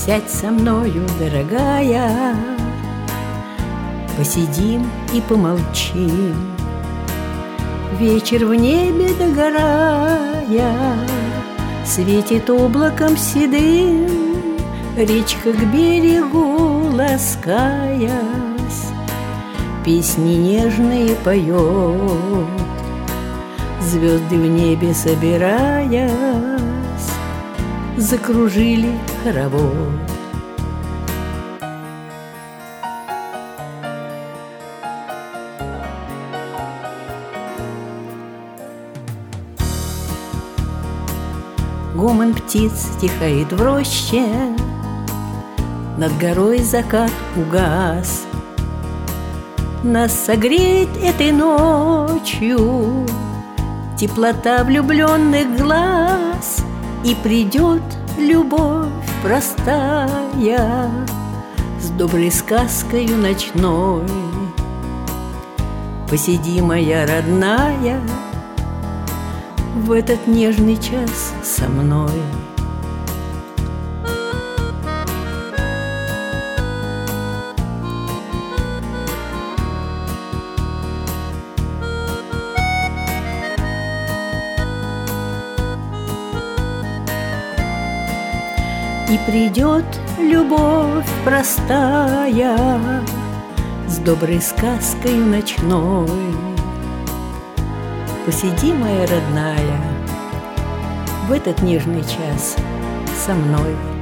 Сядь со мною, дорогая, посидим и помолчим. Вечер в небе догорая светит облаком седым, речка к берегу ласкаясь песни нежные поет. Звезды в небе собираясь закружили хоровод. Гомон птиц стихает в роще, над горой закат угас. Нас согреет этой ночью теплота влюбленных глаз, и придет любовь простая с доброй сказкою ночной. Посиди, моя родная, в этот нежный час со мной. И придет любовь простая с доброй сказкою ночной. Посиди, моя родная, в этот нежный час со мной.